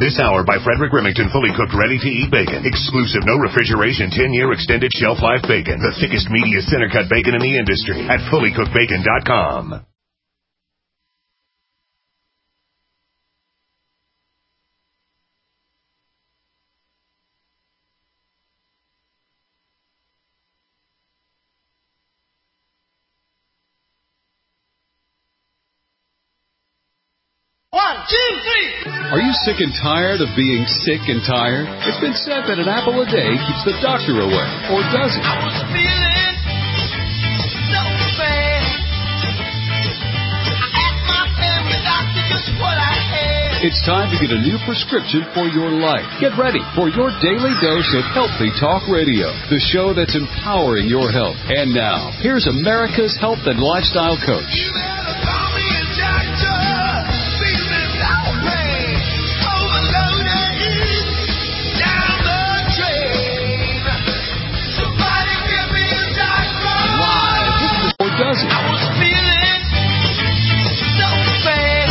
This hour by Frederick Remington, fully cooked, ready-to-eat bacon. Exclusive, no refrigeration, 10-year extended shelf life bacon. The thickest, meatiest, center-cut bacon in the industry at fullycookedbacon.com. Are you sick and tired of being sick and tired? It's been said that an apple a day keeps the doctor away, or does it? I was feeling so bad. I asked my family doctor just what I had. It's time to get a new prescription for your life. Get ready for your daily dose of Healthy Talk Radio, the show that's empowering your health. And now, here's America's health and lifestyle coach. You better call me a doctor. Does it? I was feeling so bad.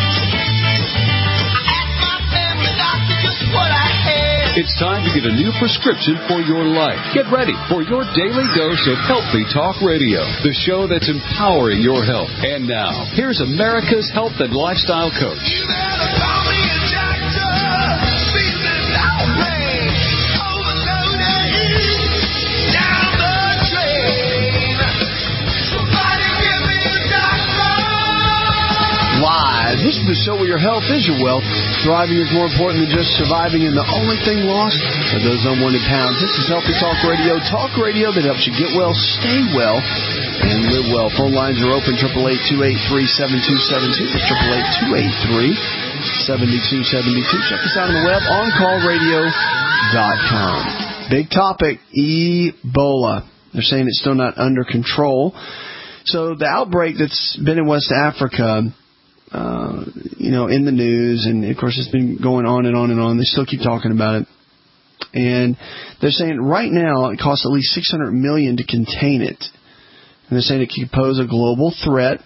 I asked my family doctor just what I had. It's time to get a new prescription for your life. Get ready for your daily dose of Healthy Talk Radio, the show that's empowering your health. And now, here's America's health and lifestyle coach. You better call me a doctor. Feeling outraged, overloaded, down the drain. Live. This is the show where your health is your wealth. Thriving is more important than just surviving, and the only thing lost are those unwanted pounds. This is Healthy Talk Radio that helps you get well, stay well, and live well. Phone lines are open, 888-283-7272. That's 888-283-7272. Check us out on the web, OnCallRadio.com. Big topic, Ebola. They're saying it's still not under control. So the outbreak that's been in West Africa, in the news, and of course it's been going on and on and on. They still keep talking about it. And they're saying right now it costs at least $600 million to contain it. And they're saying it could pose a global threat.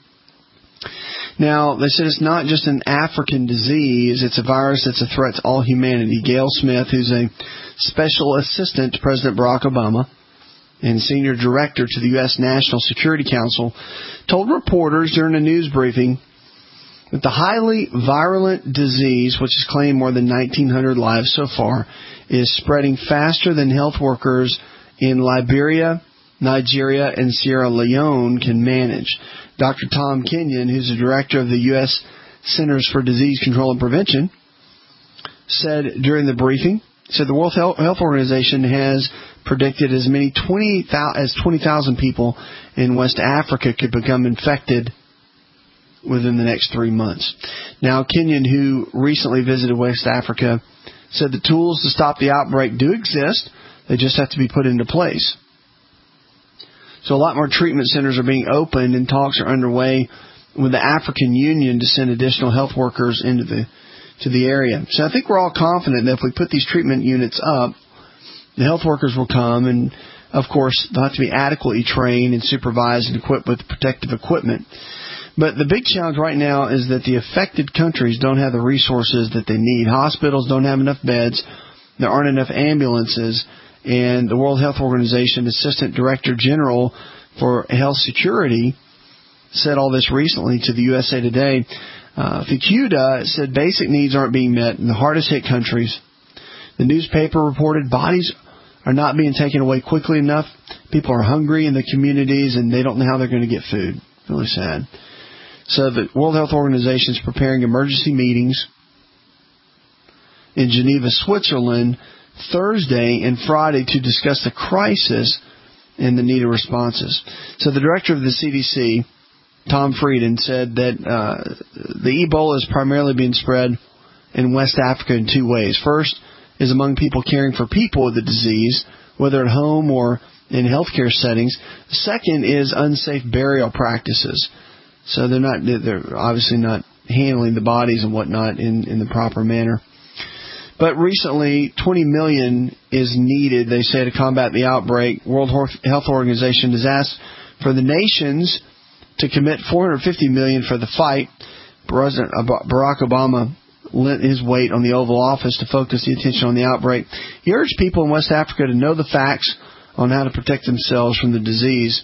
Now, they said it's not just an African disease. It's a virus that's a threat to all humanity. Gail Smith, who's a special assistant to President Barack Obama and senior director to the U.S. National Security Council, told reporters during a news briefing that the highly virulent disease, which has claimed more than 1,900 lives so far, is spreading faster than health workers in Liberia, Nigeria, and Sierra Leone can manage. Dr. Tom Kenyon, who's the director of the U.S. Centers for Disease Control and Prevention, said during the briefing, said the World Health Organization has predicted as many 20,000 people in West Africa could become infected within the next 3 months. Now, Kenyon, who recently visited West Africa, said the tools to stop the outbreak do exist. They just have to be put into place. So a lot more treatment centers are being opened, and talks are underway with the African Union to send additional health workers into the area. So I think we're all confident that if we put these treatment units up, the health workers will come, and of course they'll have to be adequately trained and supervised and equipped with protective equipment. But the big challenge right now is that the affected countries don't have the resources that they need. Hospitals don't have enough beds. There aren't enough ambulances. And the World Health Organization Assistant Director General for Health Security said all this recently to the USA Today. Fukuda said basic needs aren't being met in the hardest hit countries. The newspaper reported bodies are not being taken away quickly enough. People are hungry in the communities, and they don't know how they're going to get food. Really sad. So the World Health Organization is preparing emergency meetings in Geneva, Switzerland, Thursday and Friday to discuss the crisis and the needed responses. So the director of the CDC, Tom Frieden, said that the Ebola is primarily being spread in West Africa in two ways. First is among people caring for people with the disease, whether at home or in healthcare settings. The second is unsafe burial practices. So they're obviously not handling the bodies and whatnot in the proper manner. But recently, $20 million is needed, they say, to combat the outbreak. World Health Organization has asked for the nations to commit $450 million for the fight. President Barack Obama lent his weight on the Oval Office to focus the attention on the outbreak. He urged people in West Africa to know the facts on how to protect themselves from the disease.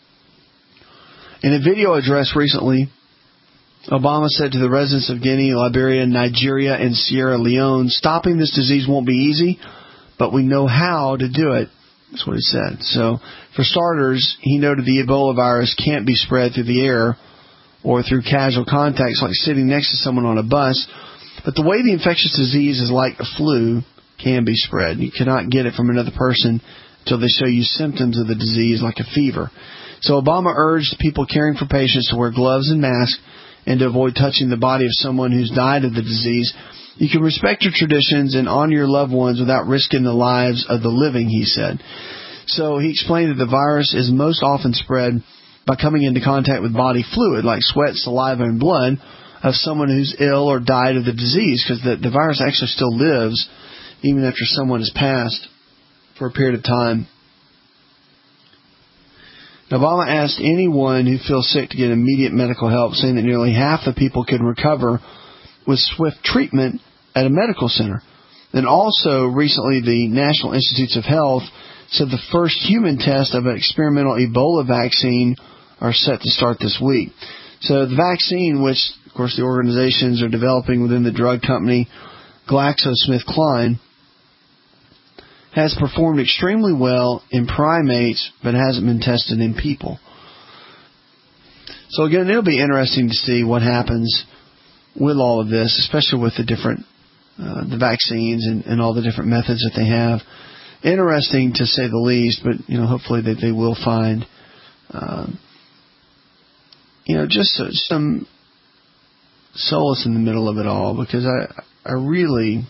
In a video address recently, Obama said to the residents of Guinea, Liberia, Nigeria, and Sierra Leone, stopping this disease won't be easy, but we know how to do it. That's what he said. So, for starters, he noted the Ebola virus can't be spread through the air or through casual contacts like sitting next to someone on a bus. But the way the infectious disease is like the flu can be spread. You cannot get it from another person until they show you symptoms of the disease like a fever. So Obama urged people caring for patients to wear gloves and masks and to avoid touching the body of someone who's died of the disease. You can respect your traditions and honor your loved ones without risking the lives of the living, he said. So he explained that the virus is most often spread by coming into contact with body fluid like sweat, saliva, and blood of someone who's ill or died of the disease, because the virus actually still lives even after someone has passed for a period of time. Obama asked anyone who feels sick to get immediate medical help, saying that nearly half the people could recover with swift treatment at a medical center. And also, recently, the National Institutes of Health said the first human test of an experimental Ebola vaccine are set to start this week. So the vaccine, which, of course, the organizations are developing within the drug company GlaxoSmithKline, has performed extremely well in primates, but hasn't been tested in people. So again, it'll be interesting to see what happens with all of this, especially with the different the vaccines and all the different methods that they have. Interesting to say the least, but hopefully that they will find just some solace in the middle of it all, because I really,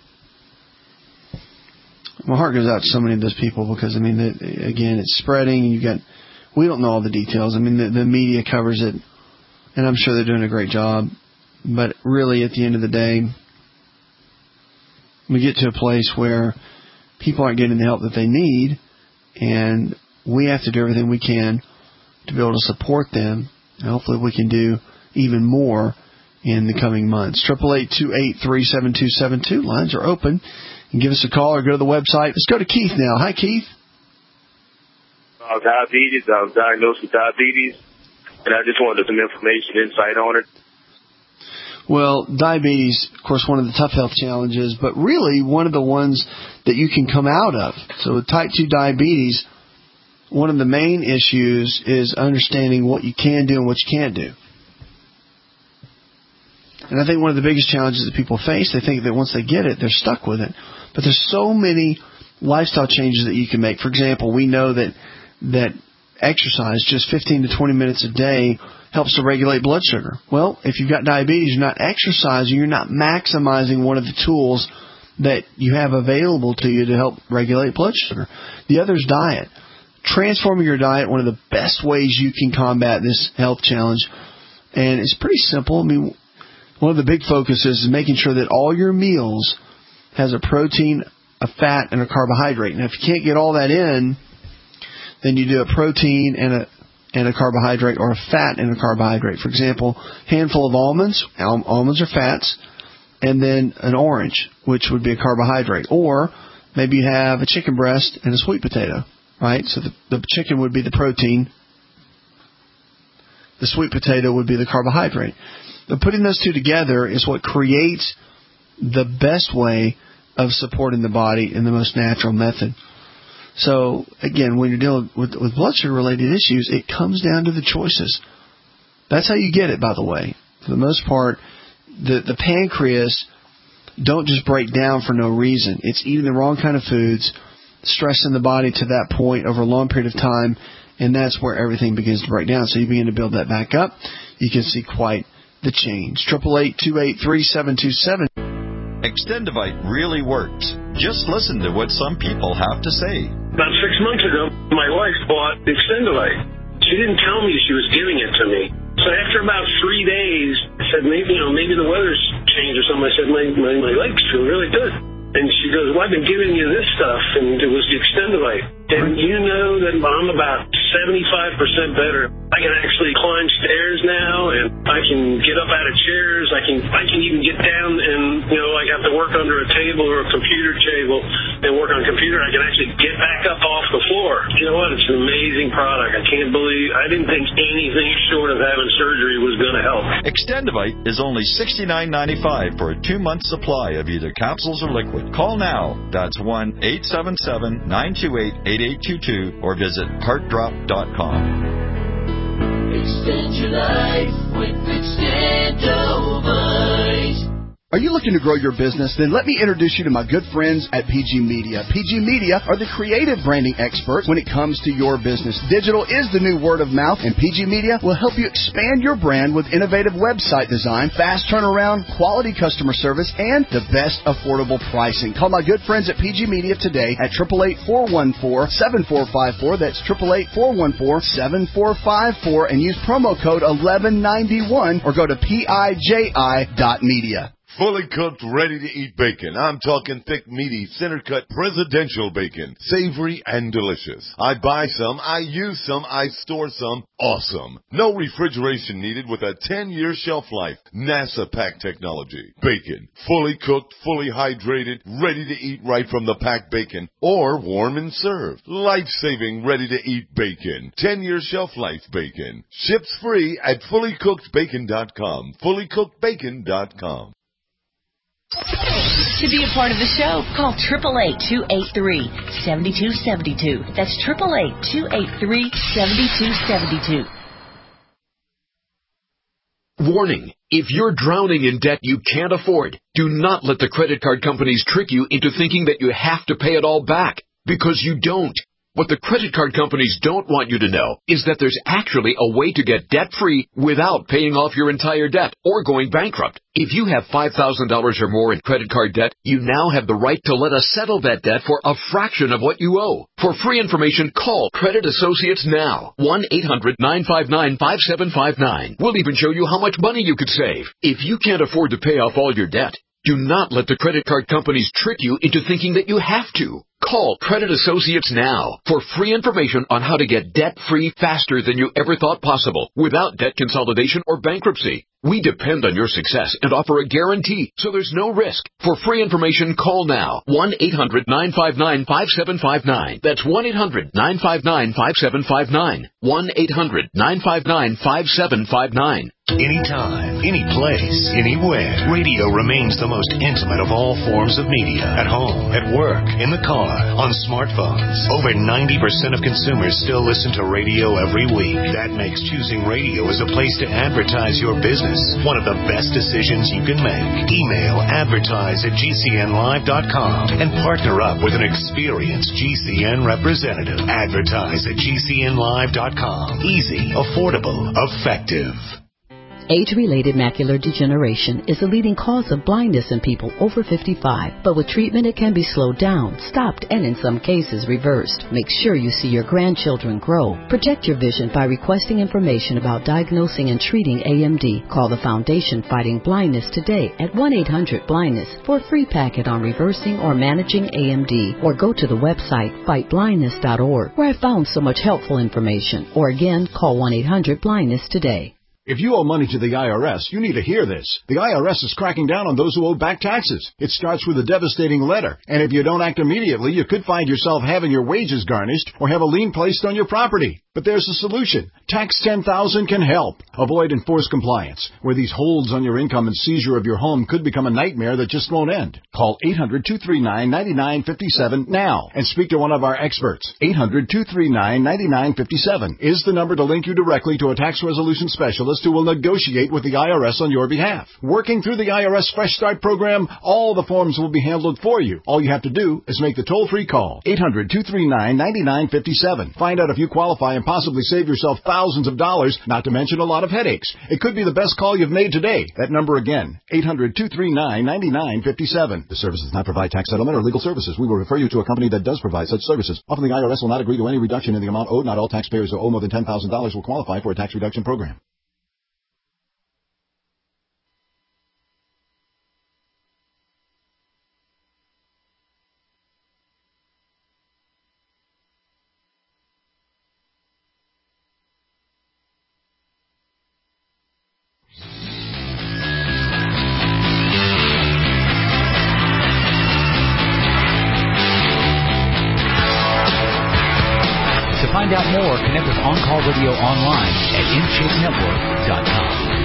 my heart goes out to so many of those people, because again, it's spreading. We don't know all the details. The media covers it, and I'm sure they're doing a great job. But really, at the end of the day, we get to a place where people aren't getting the help that they need, and we have to do everything we can to be able to support them. And hopefully we can do even more in the coming months. 888-283-7272. Lines are open. You can give us a call or go to the website. Let's go to Keith now. Hi, Keith. Diabetes. I was diagnosed with diabetes, and I just wanted some information, insight on it. Well, diabetes, of course, one of the tough health challenges, but really one of the ones that you can come out of. So with type 2 diabetes, one of the main issues is understanding what you can do and what you can't do. And I think one of the biggest challenges that people face, they think that once they get it, they're stuck with it. But there's so many lifestyle changes that you can make. For example, we know that exercise, just 15 to 20 minutes a day, helps to regulate blood sugar. Well, if you've got diabetes, you're not exercising, you're not maximizing one of the tools that you have available to you to help regulate blood sugar. The other is diet. Transforming your diet, one of the best ways you can combat this health challenge. And it's pretty simple. One of the big focuses is making sure that all your meals has a protein, a fat, and a carbohydrate. Now, if you can't get all that in, then you do a protein and a carbohydrate, or a fat and a carbohydrate. For example, handful of almonds. Almonds are fats. And then an orange, which would be a carbohydrate. Or maybe you have a chicken breast and a sweet potato, right? So the chicken would be the protein. The sweet potato would be the carbohydrate. But putting those two together is what creates the best way of supporting the body in the most natural method. So, again, when you're dealing with blood sugar-related issues, it comes down to the choices. That's how you get it, by the way. For the most part, the pancreas don't just break down for no reason. It's eating the wrong kind of foods, stressing the body to that point over a long period of time, and that's where everything begins to break down. So you begin to build that back up. You can see quite the change. 888-283-727. Extendivite really works. Just listen to what some people have to say. About 6 months ago, my wife bought Extendivite. She didn't tell me she was giving it to me. So after about 3 days, I said, maybe the weather's changed or something. I said, my legs feel really good. And she goes, well, I've been giving you this stuff, and it was the Extendivite. And you know that I'm about 75% better. I can actually climb stairs now, and I can get up out of chairs. I can even get down and, like have to work under a table or a computer table and work on a computer. I can actually get back up off the floor. You know what? It's an amazing product. I didn't think anything short of having surgery was going to help. Extendivite is only $69.95 for a 2-month supply of either capsules or liquid. Call now. That's 1-877-928-8822 or visit heartdrop.com. Extend your life with Extendovite. Are you looking to grow your business? Then let me introduce you to my good friends at PG Media. PG Media are the creative branding experts when it comes to your business. Digital is the new word of mouth, and PG Media will help you expand your brand with innovative website design, fast turnaround, quality customer service, and the best affordable pricing. Call my good friends at PG Media today at 888-414-7454. That's 888-414-7454, and use promo code 1191 or go to PIJI.media. Fully cooked, ready-to-eat bacon. I'm talking thick, meaty, center-cut presidential bacon. Savory and delicious. I buy some, I use some, I store some. Awesome. No refrigeration needed with a 10-year shelf life. NASA pack technology. Bacon. Fully cooked, fully hydrated, ready to eat right from the packed bacon. Or warm and served. Life-saving, ready-to-eat bacon. 10-year shelf life bacon. Ships free at fullycookedbacon.com. Fullycookedbacon.com. To be a part of the show, call 888-283-7272. That's 888-283-7272. Warning. If you're drowning in debt you can't afford, do not let the credit card companies trick you into thinking that you have to pay it all back, because you don't. What the credit card companies don't want you to know is that there's actually a way to get debt-free without paying off your entire debt or going bankrupt. If you have $5,000 or more in credit card debt, you now have the right to let us settle that debt for a fraction of what you owe. For free information, call Credit Associates now. 1-800-959-5759. We'll even show you how much money you could save. If you can't afford to pay off all your debt, do not let the credit card companies trick you into thinking that you have to. Call Credit Associates now for free information on how to get debt-free faster than you ever thought possible without debt consolidation or bankruptcy. We depend on your success and offer a guarantee, so there's no risk. For free information, call now. 1-800-959-5759. That's 1-800-959-5759. 1-800-959-5759. Anytime, any place, anywhere. Radio remains the most intimate of all forms of media. At home, at work, in the car, on smartphones. Over 90% of consumers still listen to radio every week. That makes choosing radio as a place to advertise your business one of the best decisions you can make. Email advertise@gcnlive.com and partner up with an experienced GCN representative. Advertise@gcnlive.com. Easy, affordable, effective. Age-related macular degeneration is the leading cause of blindness in people over 55. But with treatment, it can be slowed down, stopped, and in some cases reversed. Make sure you see your grandchildren grow. Protect your vision by requesting information about diagnosing and treating AMD. Call the Foundation Fighting Blindness today at 1-800-BLINDNESS for a free packet on reversing or managing AMD. Or go to the website fightblindness.org, where I found so much helpful information. Or again, call 1-800-BLINDNESS today. If you owe money to the IRS, you need to hear this. The IRS is cracking down on those who owe back taxes. It starts with a devastating letter, and if you don't act immediately, you could find yourself having your wages garnished or have a lien placed on your property. But there's a solution. Tax 10,000 can help. Avoid enforced compliance, where these holds on your income and seizure of your home could become a nightmare that just won't end. Call 800-239-9957 now and speak to one of our experts. 800-239-9957 is the number to link you directly to a tax resolution specialist who will negotiate with the IRS on your behalf. Working through the IRS Fresh Start program, all the forms will be handled for you. All you have to do is make the toll-free call. 800-239-9957. Find out if you qualify and possibly save yourself thousands of dollars, not to mention a lot of headaches. It could be the best call you've made today. That number again, 800-239-9957. The service does not provide tax settlement or legal services. We will refer you to a company that does provide such services. Often the IRS will not agree to any reduction in the amount owed. Not all taxpayers who owe more than $10,000 will qualify for a tax reduction program. find out more, connect with On Call Radio online at InShapeNetwork.com.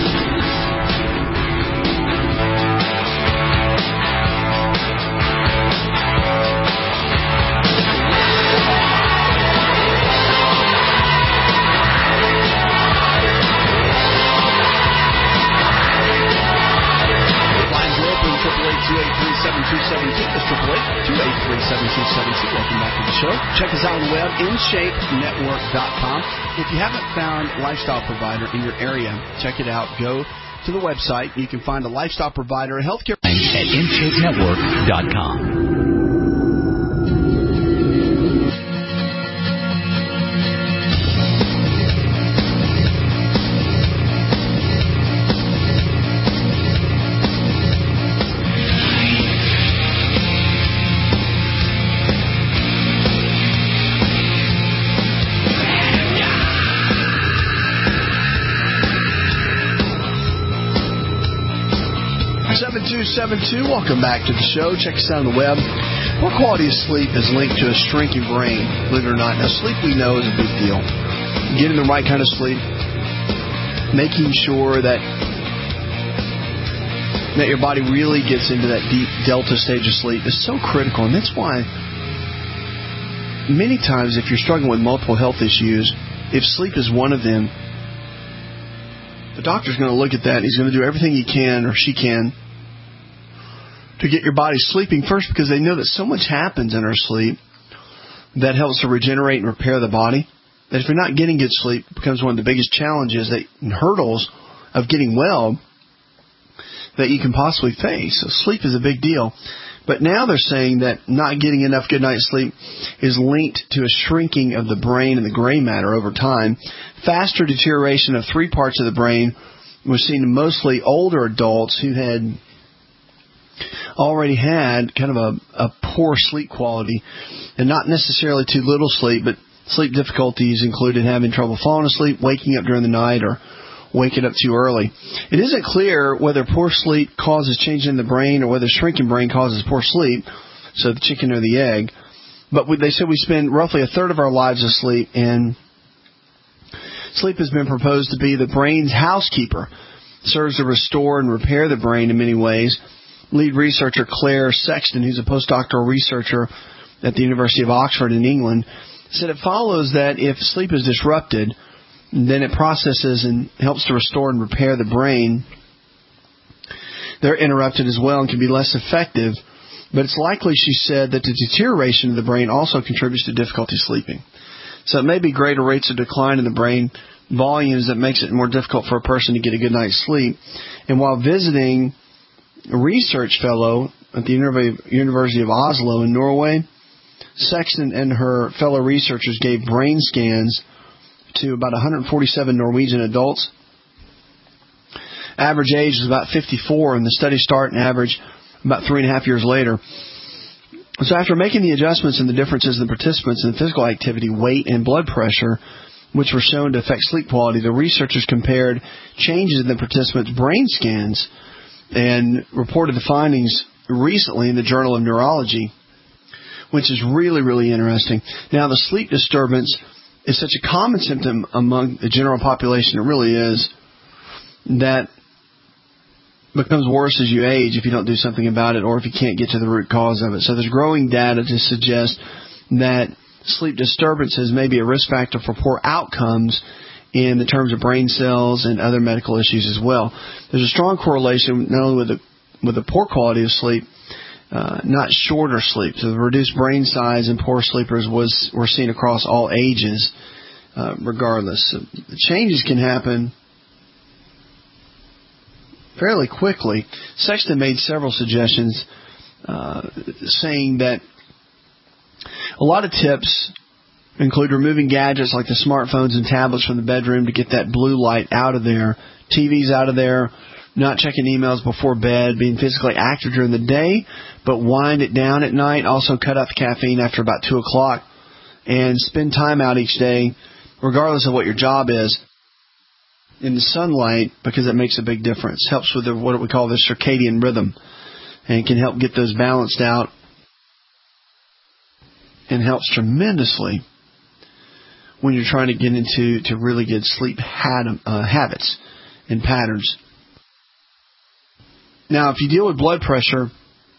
That's 888-283-7272. Welcome back to the show. Check us out on the web, InShapeNetwork.com. If you haven't found a lifestyle provider in your area, check it out. Go to the website. You can find a lifestyle provider, a healthcare at InShapeNetwork.com. Welcome back to the show. Check us out on the web. Poor quality of sleep is linked to a shrinking brain, believe it or not. Now, sleep we know is a big deal. Getting the right kind of sleep, making sure that your body really gets into that deep delta stage of sleep is so critical. And that's why many times if you're struggling with multiple health issues, if sleep is one of them, the doctor's going to look at that and he's going to do everything he can or she can to get your body sleeping first, because they know that so much happens in our sleep that helps to regenerate and repair the body, that if you're not getting good sleep, it becomes one of the biggest challenges and hurdles of getting well that you can possibly face. So sleep is a big deal. But now they're saying that not getting enough good night's sleep is linked to a shrinking of the brain and the gray matter over time. Faster deterioration of 3 parts of the brain was seen in mostly older adults who had already had kind of a poor sleep quality, and not necessarily too little sleep, but sleep difficulties included having trouble falling asleep, waking up during the night, or waking up too early. It isn't clear whether poor sleep causes change in the brain or whether shrinking brain causes poor sleep, so the chicken or the egg. But they said we spend roughly a third of our lives asleep, and sleep has been proposed to be the brain's housekeeper. It serves to restore and repair the brain in many ways. Lead researcher Claire Sexton, who's a postdoctoral researcher at the University of Oxford in England, said it follows that if sleep is disrupted, then it processes and helps to restore and repair the brain. They're interrupted as well and can be less effective. But it's likely, she said, that the deterioration of the brain also contributes to difficulty sleeping. So it may be greater rates of decline in the brain volumes that makes it more difficult for a person to get a good night's sleep. And while visiting a research fellow at the University of Oslo in Norway, Sexton and her fellow researchers gave brain scans to about 147 Norwegian adults. Average age was about 54, and the study started and average about 3.5 years later. So after making the adjustments and the differences in the participants in physical activity, weight, and blood pressure, which were shown to affect sleep quality, the researchers compared changes in the participants' brain scans and reported the findings recently in the Journal of Neurology, which is really, really interesting. Now, the sleep disturbance is such a common symptom among the general population, it really is, that becomes worse as you age if you don't do something about it or if you can't get to the root cause of it. So there's growing data to suggest that sleep disturbances may be a risk factor for poor outcomes in the terms of brain cells and other medical issues as well. There's a strong correlation not only with the poor quality of sleep, not shorter sleep. So the reduced brain size in poor sleepers were seen across all ages, regardless. So the changes can happen fairly quickly. Sexton made several suggestions saying that a lot of tips include removing gadgets like the smartphones and tablets from the bedroom to get that blue light out of there, TVs out of there, not checking emails before bed, being physically active during the day, but wind it down at night. Also cut out the caffeine after about 2 o'clock, and spend time out each day, regardless of what your job is, in the sunlight, because it makes a big difference. Helps with what we call the circadian rhythm, and can help get those balanced out, and helps tremendously when you're trying to get into really good sleep habits and patterns. Now, if you deal with blood pressure,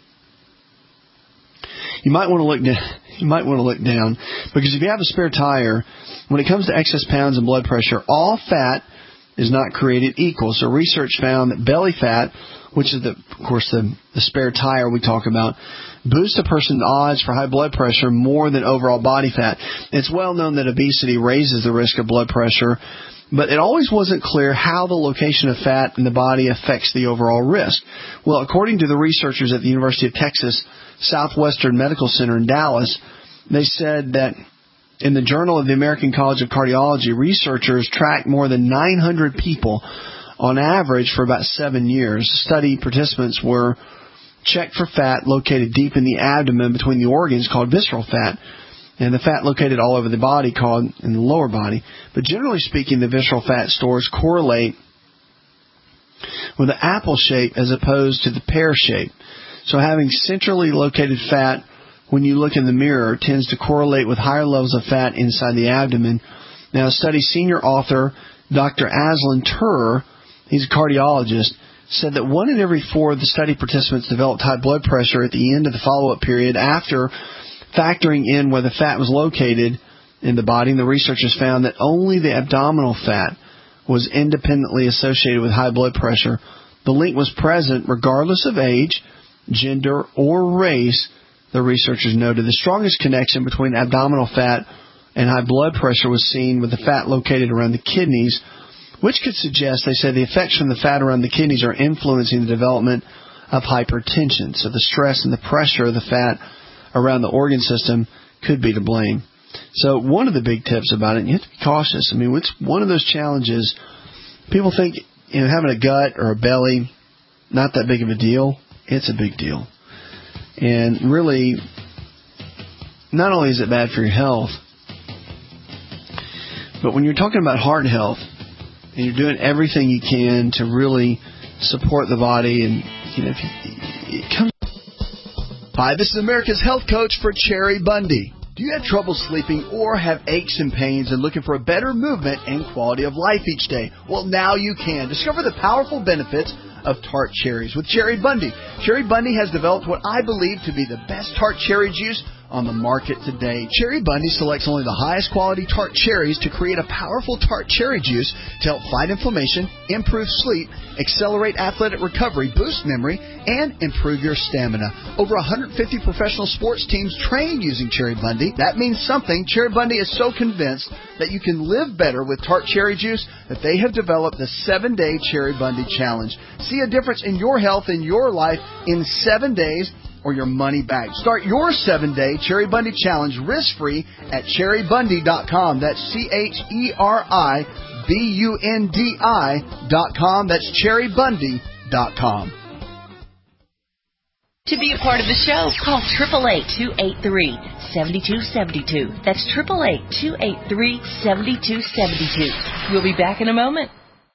you might want to look down, because if you have a spare tire, when it comes to excess pounds and blood pressure, all fat is not created equal. So research found that belly fat, which is, of course, the spare tire we talk about, boosts a person's odds for high blood pressure more than overall body fat. It's well known that obesity raises the risk of blood pressure, but it always wasn't clear how the location of fat in the body affects the overall risk. Well, according to the researchers at the University of Texas Southwestern Medical Center in Dallas, they said that in the Journal of the American College of Cardiology, researchers tracked more than 900 people on average for about 7 years. Study participants were checked for fat located deep in the abdomen between the organs called visceral fat, and the fat located all over the body called in the lower body. But generally speaking, the visceral fat stores correlate with the apple shape as opposed to the pear shape. So having centrally located fat when you look in the mirror tends to correlate with higher levels of fat inside the abdomen. Now, a study senior author, Dr. Aslan Turer, he's a cardiologist, said that 1 in every 4 of the study participants developed high blood pressure at the end of the follow-up period after factoring in where the fat was located in the body. And the researchers found that only the abdominal fat was independently associated with high blood pressure. The link was present regardless of age, gender, or race. The researchers noted the strongest connection between abdominal fat and high blood pressure was seen with the fat located around the kidneys, which could suggest, they said, the effects from the fat around the kidneys are influencing the development of hypertension. So the stress and the pressure of the fat around the organ system could be to blame. So one of the big tips about it, you have to be cautious. I mean, it's one of those challenges. People think, having a gut or a belly, not that big of a deal. It's a big deal. And really, not only is it bad for your health, but when you're talking about heart health, and you're doing everything you can to really support the body, and it comes. Hi, this is America's health coach for Cherry Bundy. Do you have trouble sleeping or have aches and pains and looking for a better movement and quality of life each day? Well, now you can. Discover the powerful benefits of tart cherries with Cherry Bundy. Cherry Bundy has developed what I believe to be the best tart cherry juice on the market today. Cherry Bundy selects only the highest quality tart cherries to create a powerful tart cherry juice to help fight inflammation, improve sleep, accelerate athletic recovery, boost memory, and improve your stamina. Over 150 professional sports teams train using Cherry Bundy. That means something. Cherry Bundy is so convinced that you can live better with tart cherry juice that they have developed the 7-Day Cherry Bundy Challenge. See a difference in your health and your life in 7 days, or your money back. Start your 7-Day Cherry Bundy Challenge risk-free at cherrybundy.com. That's CHERRYBUNDI.com. That's cherrybundy.com. To be a part of the show, call 888-283-7272. That's 888-283-7272. We'll be back in a moment.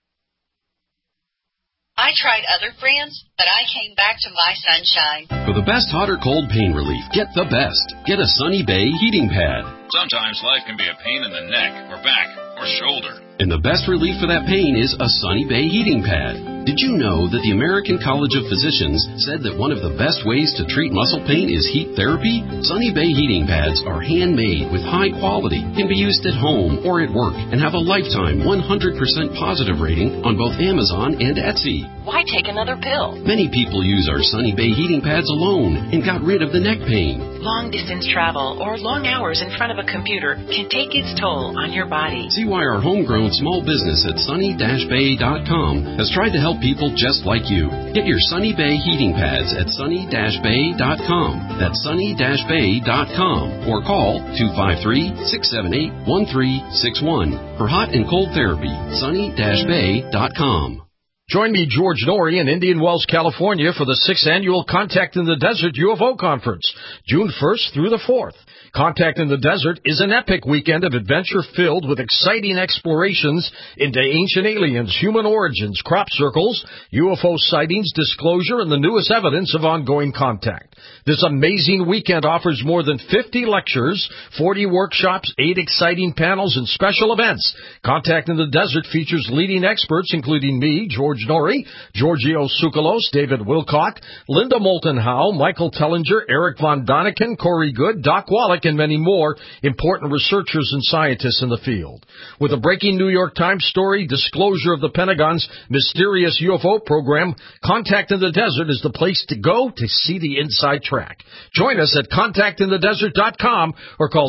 I tried other brands, but I came back to My Sunshine. For the best hot or cold pain relief, get the best. Get a Sunny Bay heating pad. Sometimes life can be a pain in the neck or back or shoulder. And the best relief for that pain is a Sunny Bay heating pad. Did you know that the American College of Physicians said that one of the best ways to treat muscle pain is heat therapy? Sunny Bay heating pads are handmade with high quality, can be used at home or at work, and have a lifetime 100% positive rating on both Amazon and Etsy. Why take another pill? Many people use our Sunny Bay heating pads alone and got rid of the neck pain. Long-distance travel or long hours in front of a computer can take its toll on your body. See why our homegrown small business at sunny-bay.com has tried to help people just like you. Get your Sunny Bay heating pads at sunny-bay.com. That's sunny-bay.com. Or call 253-678-1361 for hot and cold therapy. sunny-bay.com. Join me, George Norrie, in Indian Wells, California for the 6th Annual Contact in the Desert UFO Conference, June 1st through the 4th. Contact in the Desert is an epic weekend of adventure filled with exciting explorations into ancient aliens, human origins, crop circles, UFO sightings, disclosure, and the newest evidence of ongoing contact. This amazing weekend offers more than 50 lectures, 40 workshops, 8 exciting panels, and special events. Contact in the Desert features leading experts including me, George Norrie, Giorgio Tsoukalos, David Wilcock, Linda Moulton Howe, Michael Tellinger, Eric Von Daniken, Corey Good, Doc Wallach, and many more important researchers and scientists in the field. With a breaking New York Times story, disclosure of the Pentagon's mysterious UFO program, Contact in the Desert is the place to go to see the inside track. Join us at contactinthedesert.com or call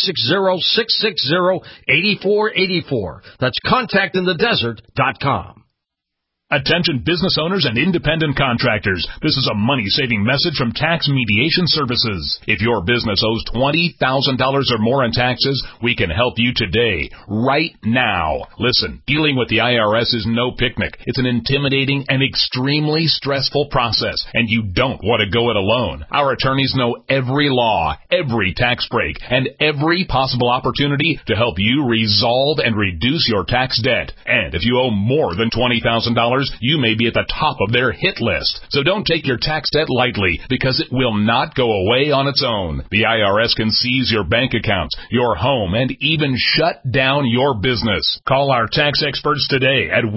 760-660-8484. That's contactinthedesert.com. Attention business owners and independent contractors. This is a money-saving message from Tax Mediation Services. If your business owes $20,000 or more in taxes, we can help you today, right now. Listen, dealing with the IRS is no picnic. It's an intimidating and extremely stressful process, and you don't want to go it alone. Our attorneys know every law, every tax break, and every possible opportunity to help you resolve and reduce your tax debt. And if you owe more than $20,000, you may be at the top of their hit list. So don't take your tax debt lightly, because it will not go away on its own. The IRS can seize your bank accounts, your home, and even shut down your business. Call our tax experts today at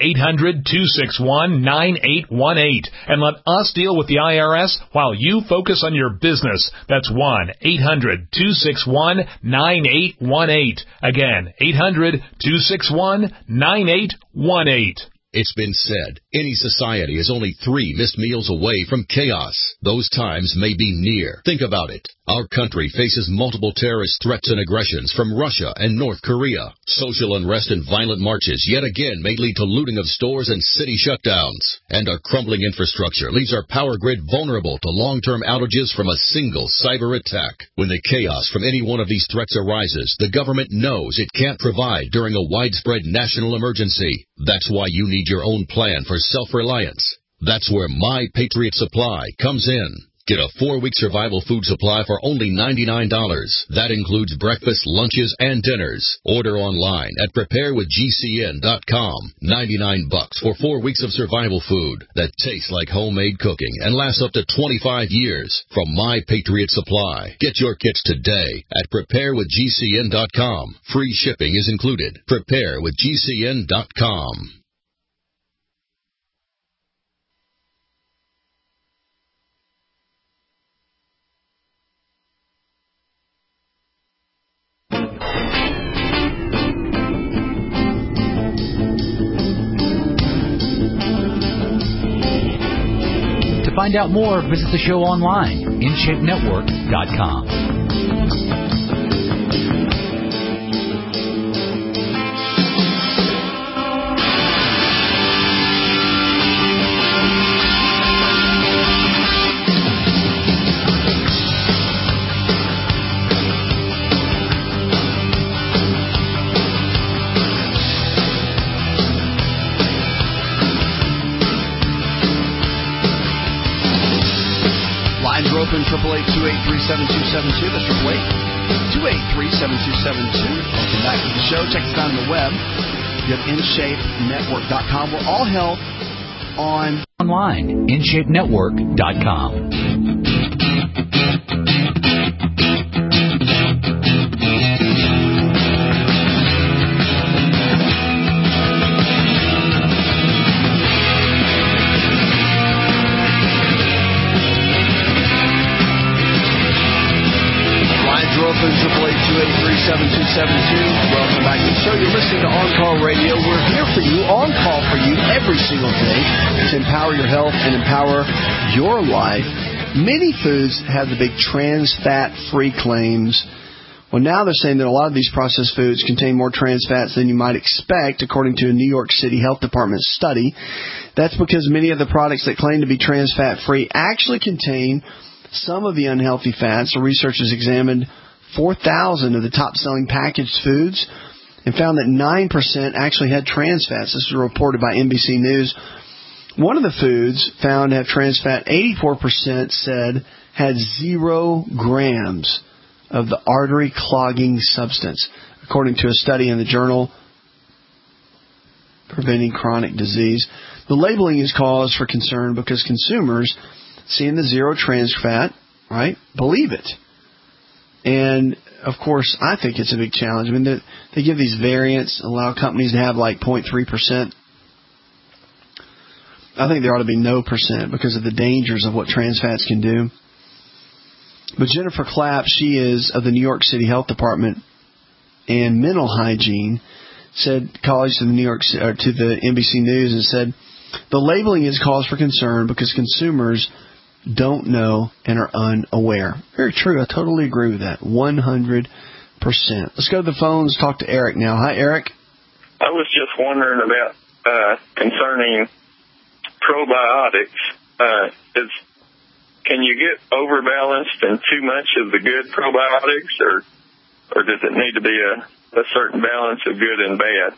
1-800-261-9818 and let us deal with the IRS while you focus on your business. That's 1-800-261-9818. Again, 800-261-9818. It's been said, any society is only 3 missed meals away from chaos. Those times may be near. Think about it. Our country faces multiple terrorist threats and aggressions from Russia and North Korea. Social unrest and violent marches yet again may lead to looting of stores and city shutdowns. And our crumbling infrastructure leaves our power grid vulnerable to long-term outages from a single cyber attack. When the chaos from any one of these threats arises, the government knows it can't provide during a widespread national emergency. That's why you need your own plan for self-reliance. That's where My Patriot Supply comes in. Get a 4-week survival food supply for only $99. That includes breakfast, lunches, and dinners. Order online at preparewithgcn.com. $99 for 4 weeks of survival food that tastes like homemade cooking and lasts up to 25 years from My Patriot Supply. Get your kits today at preparewithgcn.com. Free shipping is included. Preparewithgcn.com. To find out more, visit the show online, InShapeNetwork.com. Open 888-283-7272. That's 888-283-7272. Welcome back to the show. Check us out on the web. You have InShapeNetwork.com. We're all held online, InShapeNetwork.com. Open 888-283-7272. Welcome back to the show. You're listening to On Call Radio. We're here for you, on call for you every single day to empower your health and empower your life. Many foods have the big trans fat free claims. Well, now they're saying that a lot of these processed foods contain more trans fats than you might expect, according to a New York City Health Department study. That's because many of the products that claim to be trans fat free actually contain some of the unhealthy fats. The researchers examined 4,000 of the top-selling packaged foods and found that 9% actually had trans fats. This was reported by NBC News. One of the foods found to have trans fat, 84% said had 0 grams of the artery clogging substance, according to a study in the journal Preventing Chronic Disease. The labeling is cause for concern because consumers, seeing the zero trans fat, right, believe it. And, of course, I think it's a big challenge. I mean, they give these variants, allow companies to have like 0.3%. I think there ought to be no percent because of the dangers of what trans fats can do. But Jennifer Clapp, she is of the New York City Health Department and Mental Hygiene, said colleagues to the to the NBC News and said the labeling is cause for concern because consumers don't know and are unaware. Very true. I totally agree with that. 100%. Let's go to the phones. Talk to Eric now. Hi, Eric. I was just wondering about concerning probiotics. Can you get overbalanced and too much of the good probiotics, or does it need to be a certain balance of good and bad?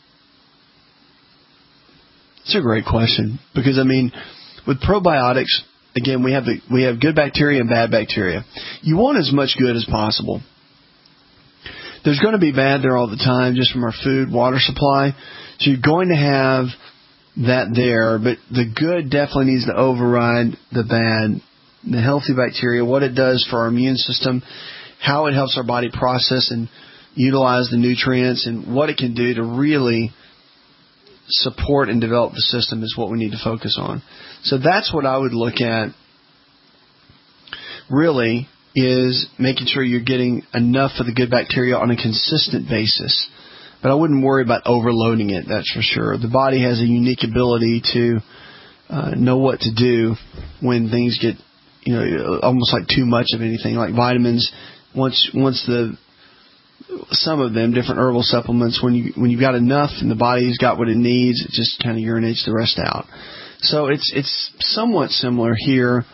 It's a great question because, I mean, with probiotics, again, we have good bacteria and bad bacteria. You want as much good as possible. There's going to be bad there all the time just from our food, water supply. So you're going to have that there, but the good definitely needs to override the bad. The healthy bacteria, what it does for our immune system, how it helps our body process and utilize the nutrients, and what it can do to really support and develop the system is what we need to focus on. So that's what I would look at, really, is making sure you're getting enough of the good bacteria on a consistent basis. But I wouldn't worry about overloading it, that's for sure. The body has a unique ability to know what to do when things get, almost like too much of anything, like vitamins. Once some of them, different herbal supplements, when you've got enough and the body's got what it needs, it just kind of urinates the rest out. So it's somewhat similar here.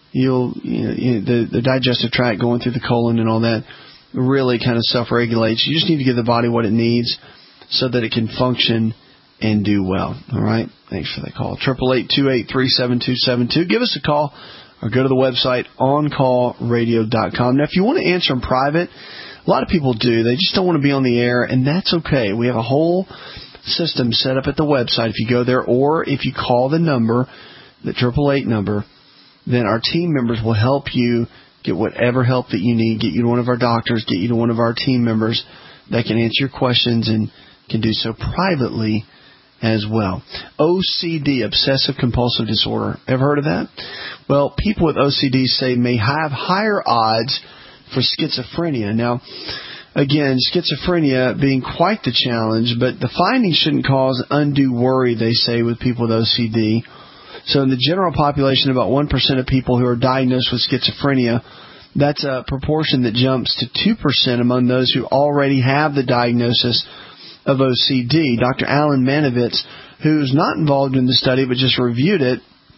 The digestive tract going through the colon and all that really kind of self-regulates. You just need to give the body what it needs so that it can function and do well. All right? Thanks for that call. 888-283-7272. Give us a call or go to the website oncallradio.com. Now, if you want to answer in private, a lot of people do. They just don't want to be on the air, and that's okay. We have a whole system set up at the website. If you go there, or if you call the number, the 888 number, then our team members will help you get whatever help that you need, get you to one of our doctors, get you to one of our team members that can answer your questions and can do so privately as well. OCD, obsessive compulsive disorder. Ever heard of that? Well, people with OCD say may have higher odds for schizophrenia. Now, again, schizophrenia being quite the challenge, but the findings shouldn't cause undue worry, they say, with people with OCD. So in the general population, about 1% of people who are diagnosed with schizophrenia, that's a proportion that jumps to 2% among those who already have the diagnosis of OCD. Dr. Alan Manovitz, who's not involved in the study but just reviewed it,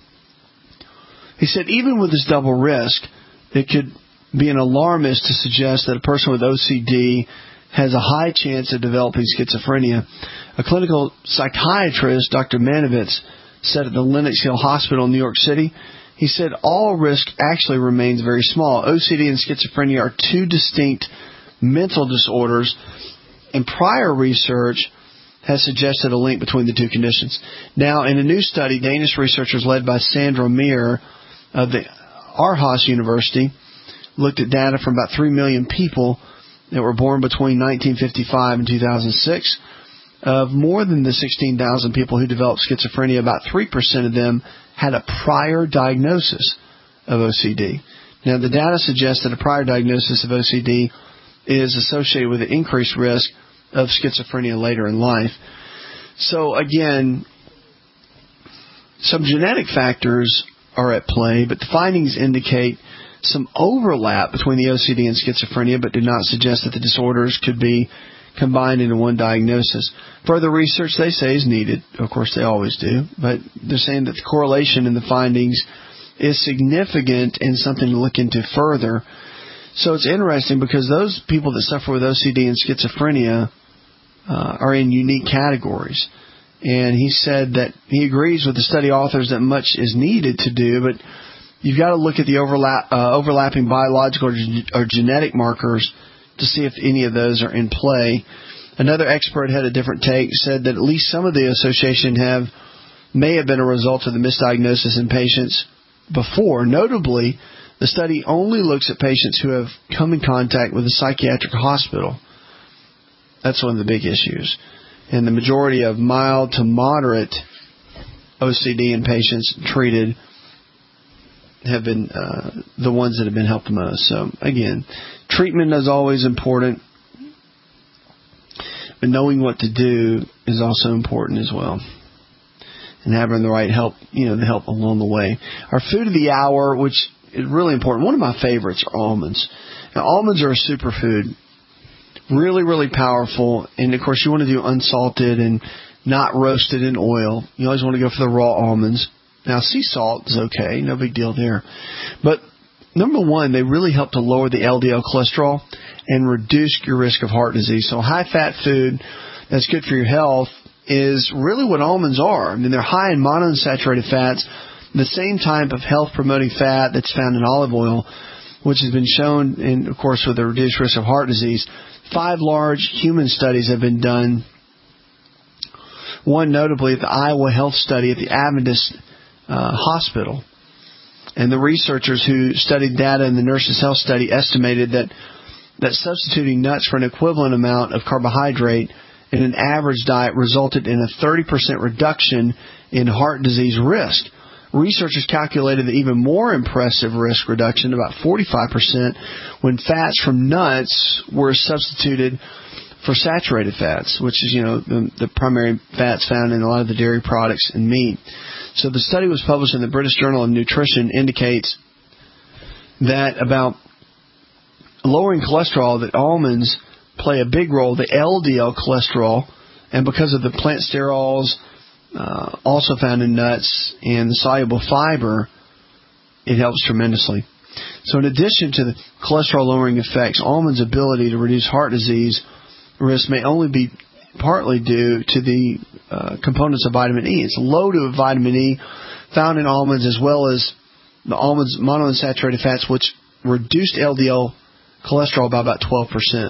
he said even with this double risk, it could be an alarmist to suggest that a person with OCD has a high chance of developing schizophrenia. A clinical psychiatrist, Dr. Manovitz, said at the Lenox Hill Hospital in New York City, he said all risk actually remains very small. OCD and schizophrenia are two distinct mental disorders, and prior research has suggested a link between the two conditions. Now, in a new study, Danish researchers led by Sandra Meer of the Aarhus University looked at data from about 3 million people that were born between 1955 and 2006. Of more than the 16,000 people who developed schizophrenia, about 3% of them had a prior diagnosis of OCD. Now, the data suggests that a prior diagnosis of OCD is associated with an increased risk of schizophrenia later in life. So, again, some genetic factors are at play, but the findings indicate some overlap between the OCD and schizophrenia, but do not suggest that the disorders could be combined into one diagnosis. Further research, they say, is needed. Of course, they always do. But they're saying that the correlation in the findings is significant and something to look into further. So it's interesting because those people that suffer with OCD and schizophrenia are in unique categories. And he said that he agrees with the study authors that much is needed to do, but you've got to look at the overlapping biological or genetic markers to see if any of those are in play. Another expert had a different take, said that at least some of the association may have been a result of the misdiagnosis in patients before. Notably, the study only looks at patients who have come in contact with a psychiatric hospital. That's one of the big issues. And the majority of mild to moderate OCD in patients treated have been the ones that have been helped the most. So, again, treatment is always important, but knowing what to do is also important as well. And having the right help, the help along the way. Our food of the hour, which is really important. One of my favorites are almonds. Now, almonds are a superfood. Really, really powerful. And, of course, you want to do unsalted and not roasted in oil. You always want to go for the raw almonds. Now, sea salt is okay. No big deal there. But, number one, they really help to lower the LDL cholesterol and reduce your risk of heart disease. So high-fat food that's good for your health is really what almonds are. I mean, they're high in monounsaturated fats, the same type of health-promoting fat that's found in olive oil, which has been shown, in, of course, with a reduced risk of heart disease. 5 large human studies have been done. One notably at the Iowa Health Study at the Adventist Hospital. And the researchers who studied data in the Nurses' Health Study estimated that substituting nuts for an equivalent amount of carbohydrate in an average diet resulted in a 30% reduction in heart disease risk. Researchers calculated the even more impressive risk reduction, about 45%, when fats from nuts were substituted for saturated fats, which is, the primary fats found in a lot of the dairy products and meat. So the study was published in the British Journal of Nutrition, indicates that about lowering cholesterol, that almonds play a big role, the LDL cholesterol, and because of the plant sterols also found in nuts and the soluble fiber, it helps tremendously. So in addition to the cholesterol-lowering effects, almonds' ability to reduce heart disease risk may only be partly due to the components of vitamin E. It's loaded with vitamin E found in almonds, as well as the almonds' monounsaturated fats, which reduced LDL cholesterol by about 12%.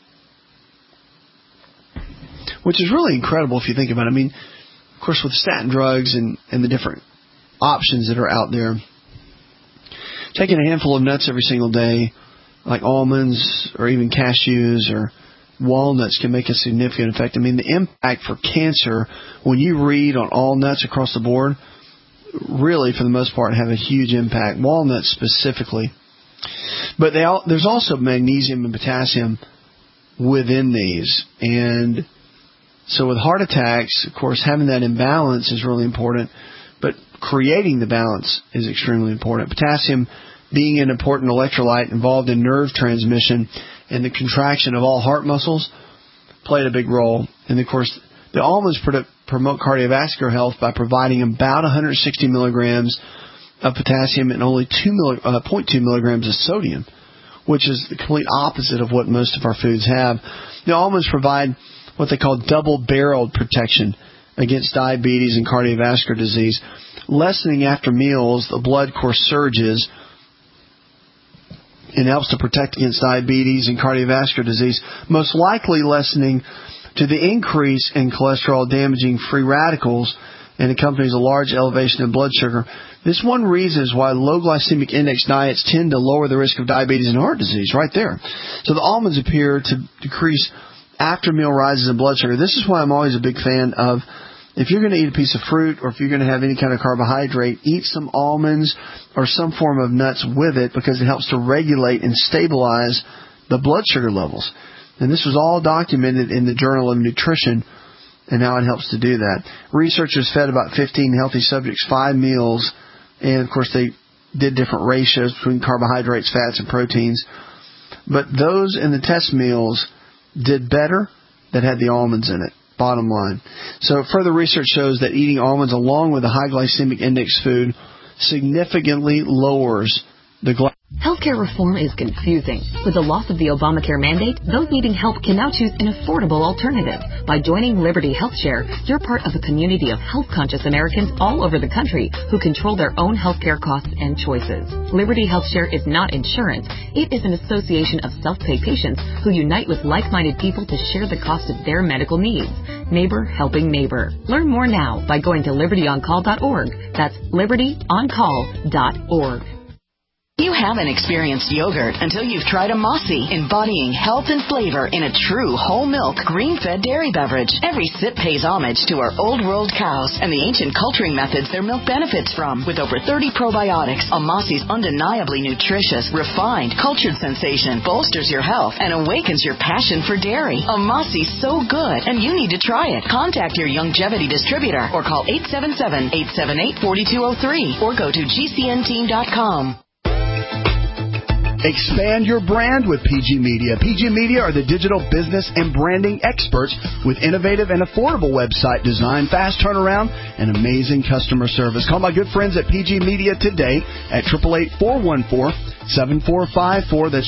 Which is really incredible if you think about it. I mean, of course, with statin drugs and the different options that are out there, taking a handful of nuts every single day, like almonds or even cashews or walnuts, can make a significant effect. I mean, the impact for cancer, when you read on all nuts across the board, really, for the most part, have a huge impact. Walnuts specifically. But there's also magnesium and potassium within these. And so with heart attacks, of course, having that imbalance is really important, but creating the balance is extremely important. Potassium being an important electrolyte involved in nerve transmission and the contraction of all heart muscles played a big role. And, of course, the almonds promote cardiovascular health by providing about 160 milligrams of potassium and only 0.2 milligrams of sodium, which is the complete opposite of what most of our foods have. The almonds provide what they call double-barreled protection against diabetes and cardiovascular disease, lessening after meals the blood course surges, and helps to protect against diabetes and cardiovascular disease, most likely lessening to the increase in cholesterol-damaging free radicals and accompanies a large elevation in blood sugar. This one reason is why low glycemic index diets tend to lower the risk of diabetes and heart disease, right there. So the almonds appear to decrease after-meal rises in blood sugar. This is why I'm always a big fan of, if you're going to eat a piece of fruit or if you're going to have any kind of carbohydrate, eat some almonds or some form of nuts with it, because it helps to regulate and stabilize the blood sugar levels. And this was all documented in the Journal of Nutrition and how it helps to do that. Researchers fed about 15 healthy subjects 5 meals, and of course they did different ratios between carbohydrates, fats, and proteins. But those in the test meals did better that had the almonds in it, bottom line. So further research shows that eating almonds along with a high glycemic index food significantly lowers the Healthcare reform is confusing. With the loss of the Obamacare mandate, those needing help can now choose an affordable alternative. By joining Liberty HealthShare, you're part of a community of health-conscious Americans all over the country who control their own healthcare costs and choices. Liberty HealthShare is not insurance. It is an association of self-pay patients who unite with like-minded people to share the cost of their medical needs. Neighbor helping neighbor. Learn more now by going to libertyoncall.org. That's libertyoncall.org. You haven't experienced yogurt until you've tried a Mossy, embodying health and flavor in a true whole milk, green-fed dairy beverage. Every sip pays homage to our old world cows and the ancient culturing methods their milk benefits from. With over 30 probiotics, a Mossy's undeniably nutritious, refined, cultured sensation bolsters your health and awakens your passion for dairy. A Mossy's so good, and you need to try it. Contact your Youngevity distributor or call 877-878-4203 or go to gcnteam.com. Expand your brand with PG Media. PG Media are the digital business and branding experts with innovative and affordable website design, fast turnaround, and amazing customer service. Call my good friends at PG Media today at 888-414-7454. That's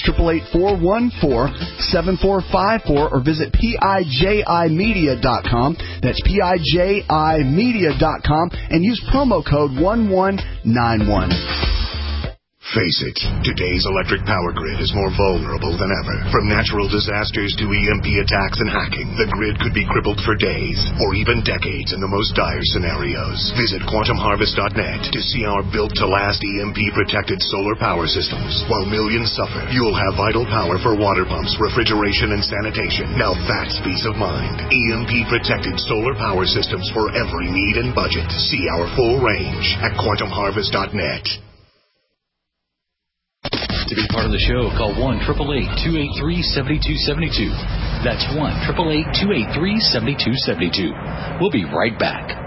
888-414-7454, or visit PIJImedia.com. That's PIJImedia.com and use promo code 1191. Face it, today's electric power grid is more vulnerable than ever. From natural disasters to EMP attacks and hacking, the grid could be crippled for days or even decades in the most dire scenarios. Visit quantumharvest.net to see our built-to-last EMP-protected solar power systems. While millions suffer, you'll have vital power for water pumps, refrigeration, and sanitation. Now that's peace of mind. EMP-protected solar power systems for every need and budget. See our full range at quantumharvest.net. To be part of the show, call 1-888-283-7272. That's 1-888-283-7272. We'll be right back.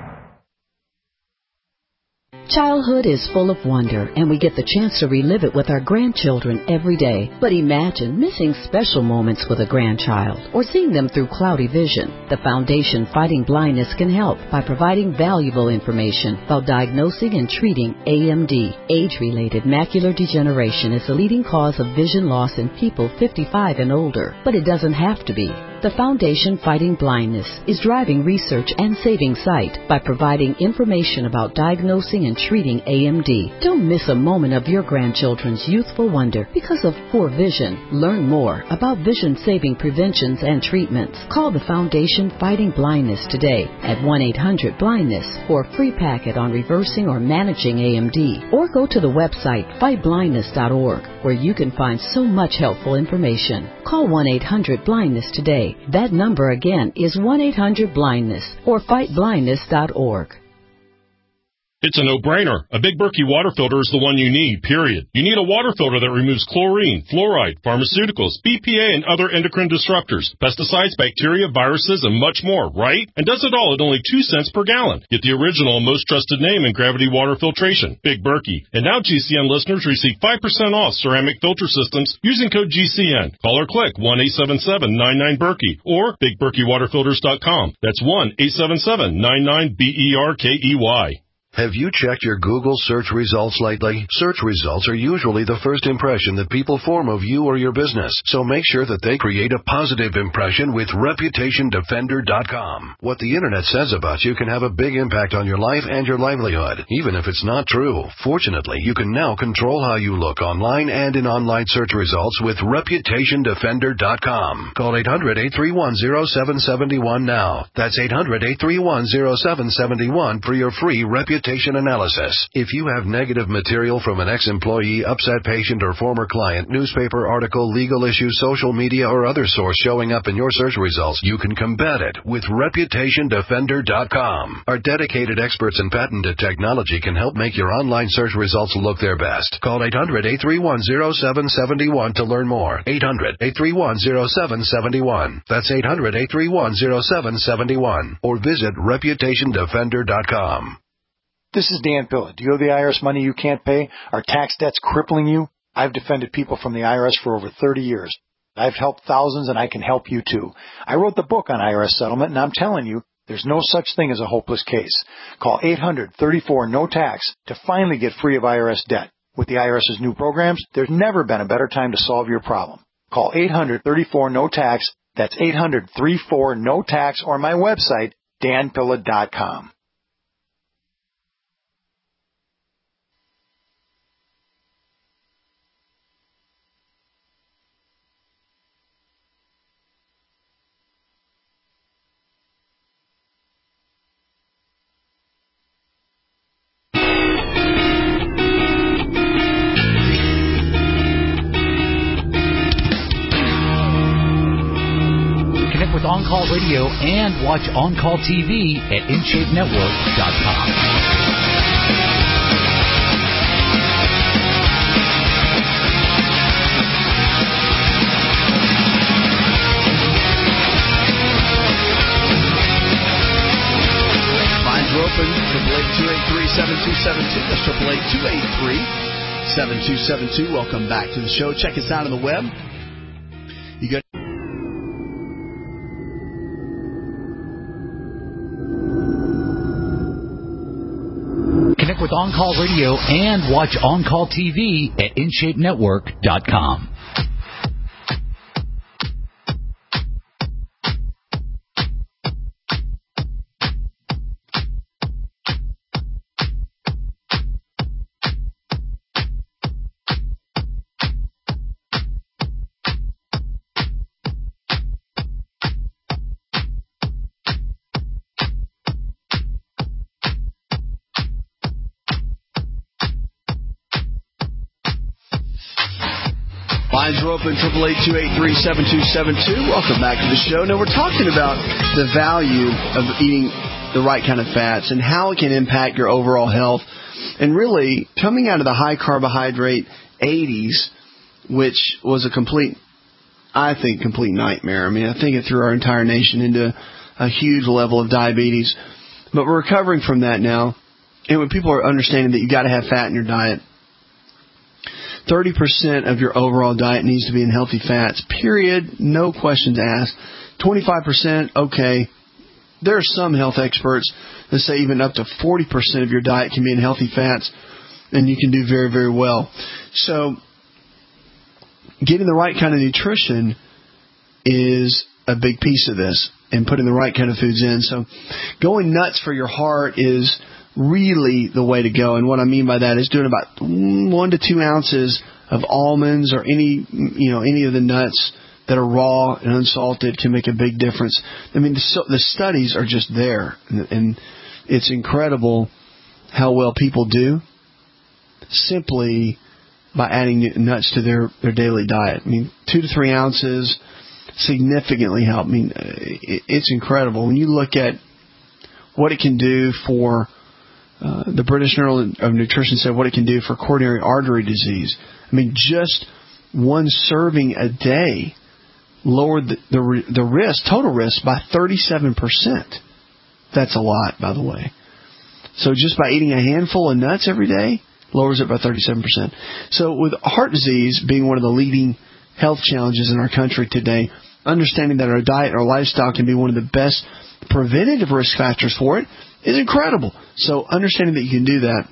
Childhood is full of wonder, and we get the chance to relive it with our grandchildren every day. But imagine missing special moments with a grandchild or seeing them through cloudy vision. The Foundation Fighting Blindness can help by providing valuable information about diagnosing and treating AMD. Age-related macular degeneration is the leading cause of vision loss in people 55 and older, but it doesn't have to be. The Foundation Fighting Blindness is driving research and saving sight by providing information about diagnosing and treating AMD. Don't miss a moment of your grandchildren's youthful wonder because of poor vision. Learn more about vision-saving preventions and treatments. Call the Foundation Fighting Blindness today at 1-800-BLINDNESS for a free packet on reversing or managing AMD. Or go to the website fightblindness.org where you can find so much helpful information. Call 1-800-BLINDNESS today. That number again is 1-800-BLINDNESS or fightblindness.org. It's a no-brainer. A Big Berkey water filter is the one you need, period. You need a water filter that removes chlorine, fluoride, pharmaceuticals, BPA, and other endocrine disruptors, pesticides, bacteria, viruses, and much more, right? And does it all at only 2 cents per gallon. Get the original and most trusted name in gravity water filtration, Big Berkey. And now GCN listeners receive 5% off ceramic filter systems using code GCN. Call or click 1-877-99-BERKEY or BigBerkeyWaterFilters.com. That's 1-877-99-BERKEY. Have you checked your Google search results lately? Search results are usually the first impression that people form of you or your business, so make sure that they create a positive impression with ReputationDefender.com. What the Internet says about you can have a big impact on your life and your livelihood, even if it's not true. Fortunately, you can now control how you look online and in online search results with ReputationDefender.com. Call 800-831-0771 now. That's 800-831-0771 for your free reputation analysis. If you have negative material from an ex-employee, upset patient, or former client, newspaper article, legal issue, social media, or other source showing up in your search results, you can combat it with ReputationDefender.com. Our dedicated experts in patented technology can help make your online search results look their best. Call 800-831-0771 to learn more. 800-831-0771. That's 800-831-0771. Or visit ReputationDefender.com. This is Dan Pilla. Do you owe the IRS money you can't pay? Are tax debts crippling you? I've defended people from the IRS for over 30 years. I've helped thousands, and I can help you too. I wrote the book on IRS settlement, and I'm telling you, there's no such thing as a hopeless case. Call 800-34-NO-TAX to finally get free of IRS debt. With the IRS's new programs, there's never been a better time to solve your problem. Call 800-34-NO-TAX. That's 800-34-NO-TAX, or my website, danpilla.com. With On Call Radio and watch On Call TV at InShapeNetwork.com. Lines are open. 888-283-7272. That's 888-283-7272. Welcome back to the show. Check us out on the web. You got Connect with On Call Radio and watch On Call TV at InShapeNetwork.com. Lines are open, 888-283-7272. Welcome back to the show. Now, we're talking about the value of eating the right kind of fats and how it can impact your overall health. And really, coming out of the high carbohydrate 80s, which was a complete nightmare. I mean, I think it threw our entire nation into a huge level of diabetes. But we're recovering from that now. And when people are understanding that you got to have fat in your diet, 30% of your overall diet needs to be in healthy fats, period, no questions asked. 25%, okay. There are some health experts that say even up to 40% of your diet can be in healthy fats, and you can do very, very well. So getting the right kind of nutrition is a big piece of this, and putting the right kind of foods in. So going nuts for your heart is really the way to go. And what I mean by that is doing about 1 to 2 ounces of almonds or any of the nuts that are raw and unsalted can make a big difference. I mean, the studies are just there, and it's incredible how well people do simply by adding nuts to their daily diet. I mean, 2 to 3 ounces significantly help. I mean, it's incredible. When you look at what it can do for the British Journal of Nutrition said what it can do for coronary artery disease. I mean, just one serving a day lowered the risk, total risk, by 37%. That's a lot, by the way. So just by eating a handful of nuts every day, lowers it by 37%. So with heart disease being one of the leading health challenges in our country today, understanding that our diet and our lifestyle can be one of the best preventative risk factors for it is incredible. So understanding that you can do that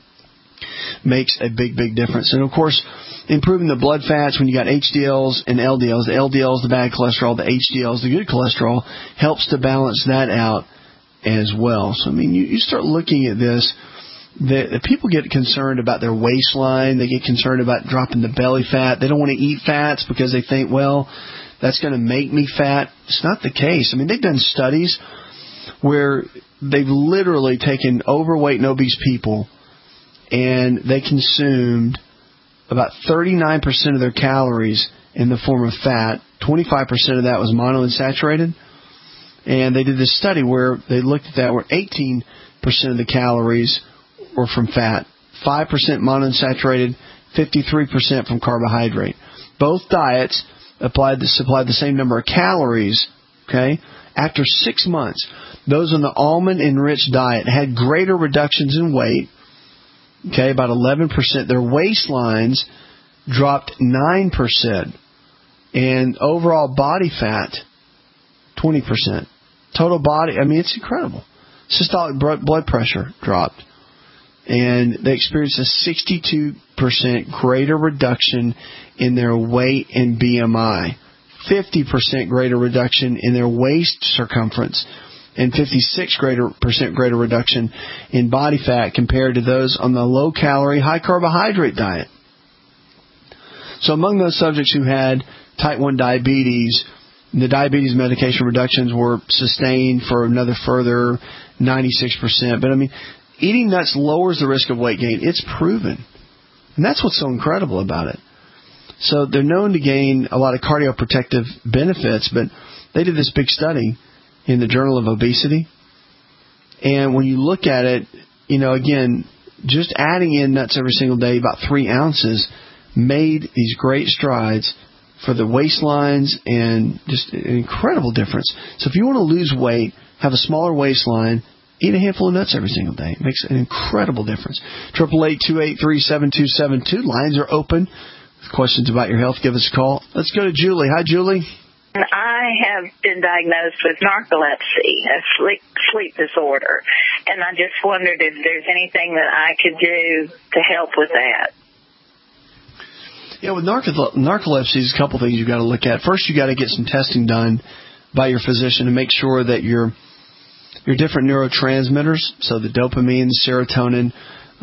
makes a big, big difference. And, of course, improving the blood fats when you got HDLs and LDLs. The LDLs, the bad cholesterol, the HDLs, the good cholesterol, helps to balance that out as well. So, I mean, you start looking at this. The people get concerned about their waistline. They get concerned about dropping the belly fat. They don't want to eat fats because they think, well, that's going to make me fat. It's not the case. I mean, they've done studies where they've literally taken overweight and obese people and they consumed about 39% of their calories in the form of fat. 25% of that was monounsaturated. And they did this study where they looked at that where 18% of the calories were from fat, 5% monounsaturated, 53% from carbohydrate. Both diets supplied the same number of calories, okay? After 6 months, those on the almond-enriched diet had greater reductions in weight, okay, about 11%. Their waistlines dropped 9%. And overall body fat, 20%. Total body, I mean, it's incredible. Systolic blood pressure dropped. and they experienced a 62% greater reduction in their weight and BMI, 50% greater reduction in their waist circumference, and 56% greater reduction in body fat compared to those on the low-calorie, high-carbohydrate diet. So among those subjects who had type 1 diabetes, the diabetes medication reductions were sustained for another further 96%. But, I mean, eating nuts lowers the risk of weight gain. It's proven. And that's what's so incredible about it. So they're known to gain a lot of cardioprotective benefits, but they did this big study in the Journal of Obesity. And when you look at it, again, just adding in nuts every single day, about 3 ounces, made these great strides for the waistlines and just an incredible difference. So if you want to lose weight, have a smaller waistline, eat a handful of nuts every single day. It makes an incredible difference. 888-283-7272. Lines are open. Questions about your health, give us a call. Let's go to Julie. Hi, Julie. I have been diagnosed with narcolepsy, a sleep disorder, and I just wondered if there's anything that I could do to help with that. Yeah, with narcolepsy, there's a couple things you've got to look at. First, you've got to get some testing done by your physician to make sure that your different neurotransmitters, so the dopamine, serotonin,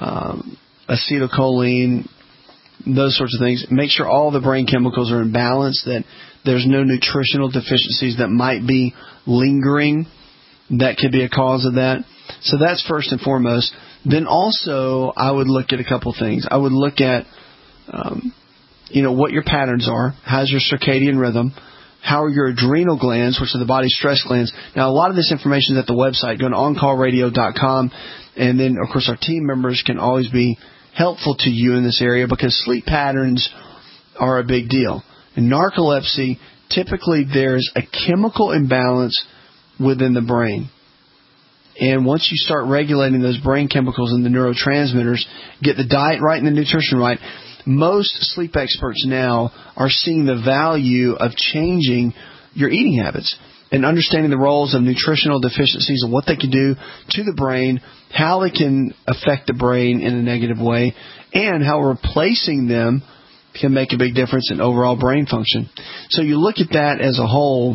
acetylcholine, those sorts of things, make sure all the brain chemicals are in balance, that there's no nutritional deficiencies that might be lingering that could be a cause of that. So that's first and foremost. Then also, I would look at a couple things. I would look at what your patterns are. How's your circadian rhythm? How are your adrenal glands, which are the body's stress glands? Now, a lot of this information is at the website. Go to OnCallRadio.com. And then, of course, our team members can always be helpful to you in this area because sleep patterns are a big deal. In narcolepsy, typically there's a chemical imbalance within the brain. And once you start regulating those brain chemicals and the neurotransmitters, get the diet right and the nutrition right, most sleep experts now are seeing the value of changing your eating habits and understanding the roles of nutritional deficiencies and what they can do to the brain, how they can affect the brain in a negative way, and how replacing them can make a big difference in overall brain function. So you look at that as a whole,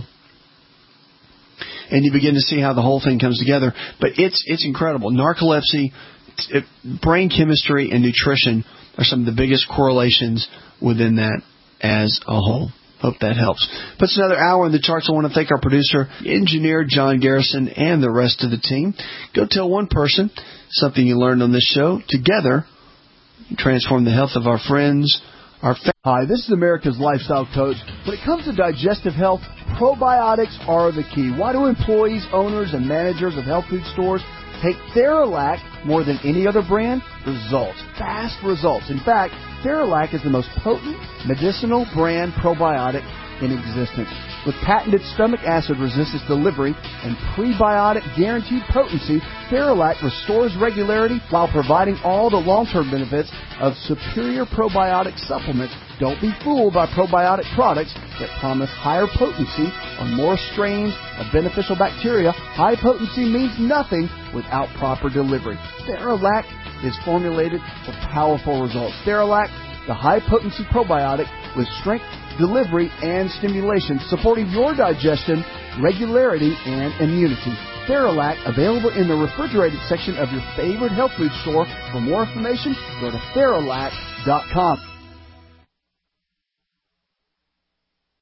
and you begin to see how the whole thing comes together. But it's incredible. Narcolepsy, brain chemistry, and nutrition are some of the biggest correlations within that as a whole. Hope that helps. Puts another hour in the charts. I want to thank our producer, engineer John Garrison, and the rest of the team. Go tell one person something you learned on this show. Together, transform the health of our friends, our family. Hi, this is America's Lifestyle Coach. When it comes to digestive health, probiotics are the key. Why do employees, owners, and managers of health food stores take Theralac more than any other brand? Results. Fast results. In fact, Theralac is the most potent medicinal brand probiotic in existence. With patented stomach acid resistance delivery and prebiotic guaranteed potency, Theralac restores regularity while providing all the long-term benefits of superior probiotic supplements. Don't be fooled by probiotic products that promise higher potency or more strains of beneficial bacteria. High potency means nothing without proper delivery. Theralac is formulated for powerful results. Theralac, the high-potency probiotic with strength, delivery, and stimulation, supporting your digestion, regularity, and immunity. Theralac, available in the refrigerated section of your favorite health food store. For more information, go to Theralac.com.